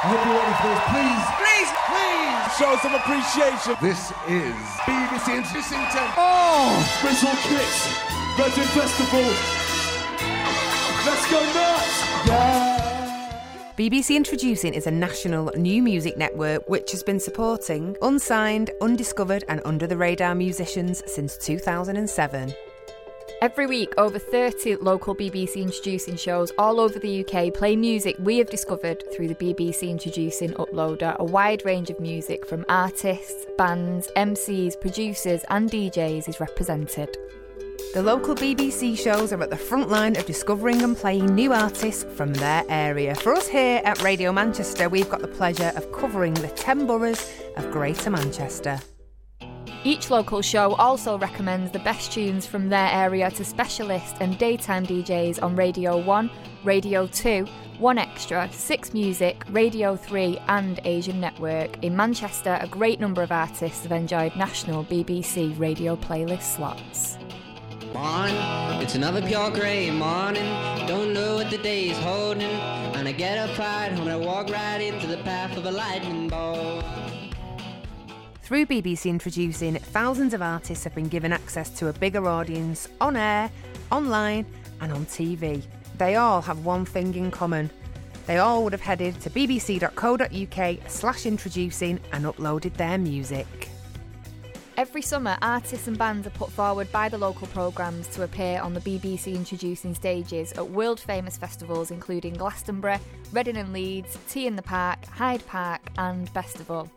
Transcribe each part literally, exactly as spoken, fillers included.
I hope you're ready for this. Please, please, please show some appreciation. This is B B C Introducing ten. Oh! Grizzle Kicks, Reading Festival. Let's go nuts! Yeah! B B C Introducing is a national new music network which has been supporting unsigned, undiscovered and under-the-radar musicians since two thousand seven. Every week, over thirty local B B C Introducing shows all over the U K play music we have discovered through the B B C Introducing uploader, a wide range of music from artists, bands, M Cs, producers and D Js is represented. The local B B C shows are at the front line of discovering and playing new artists from their area. For us here at Radio Manchester, we've got the pleasure of covering the ten boroughs of Greater Manchester. Each local show also recommends the best tunes from their area to specialist and daytime D Js on Radio one, Radio two, one Extra, six Music, Radio three and Asian Network. In Manchester, a great number of artists have enjoyed national B B C radio playlist slots. Morning, it's another pure grey morning. Don't know what the day is holding, and I get up right home and I walk right into the path of a lightning bolt. Through B B C Introducing, thousands of artists have been given access to a bigger audience on air, online and on T V. They all have one thing in common. They all would have headed to bbc.co.uk slash introducing and uploaded their music. Every summer, artists and bands are put forward by the local programmes to appear on the B B C Introducing stages at world-famous festivals including Glastonbury, Reading and Leeds, Tea in the Park, Hyde Park and Best of All.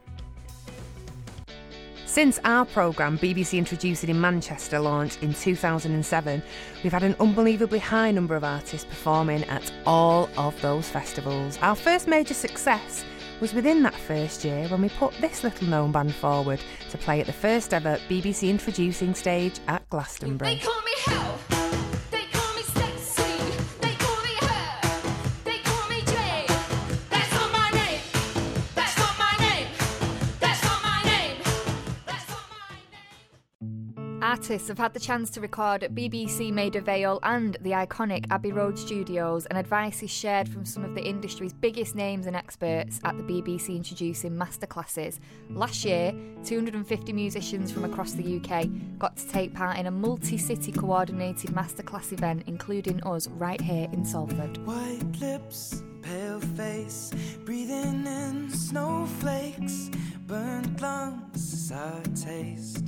Since our programme, B B C Introducing in Manchester, launched in two thousand seven, we've had an unbelievably high number of artists performing at all of those festivals. Our first major success was within that first year when we put this little known band forward to play at the first ever B B C Introducing stage at Glastonbury. They call me hell, they call me sexy, they call me her, they call me Jay. That's not my name, that's not my name, that's not my name, that's not my name. Artists have had the chance to record at B B C Maida Vale and the iconic Abbey Road studios, and advice is shared from some of the industry's biggest names and experts at the B B C Introducing masterclasses. Last year, two hundred fifty musicians from across the U K got to take part in a multi-city coordinated masterclass event, including us right here in Salford. White lips, pale face, breathing in snowflakes, burnt lungs is our taste.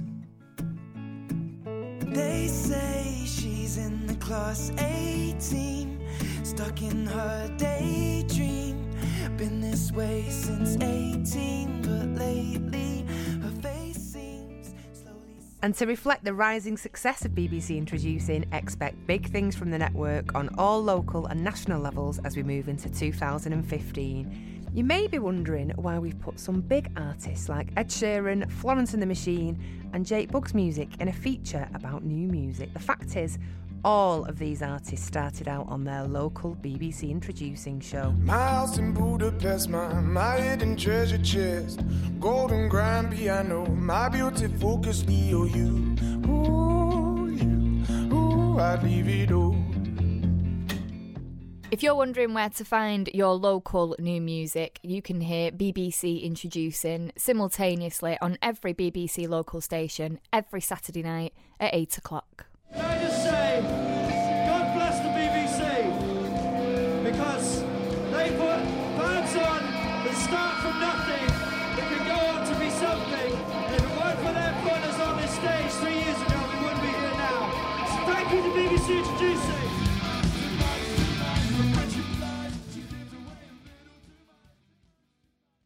They say she's in the class eighteen, stuck in her daydream. Been this way since eighteen, but lately her face seems slowly... And to reflect the rising success of B B C Introducing, expect big things from the network on all local and national levels as we move into two thousand fifteen. You may be wondering why we've put some big artists like Ed Sheeran, Florence and the Machine and Jake Bugg's music in a feature about new music. The fact is, all of these artists started out on their local B B C Introducing show. My house in Budapest, my, my hidden treasure chest, golden grand piano, my beauty focus E O U. Ooh, you, ooh, I'd leave it all. If you're wondering where to find your local new music, you can hear B B C Introducing simultaneously on every B B C local station every Saturday night at eight o'clock. Can I just say, God bless the B B C, because they put bands on that start from nothing, that can go on to be something. And if it weren't for them putting us on this stage three years ago, we wouldn't be here now. So thank you to B B C Introducing.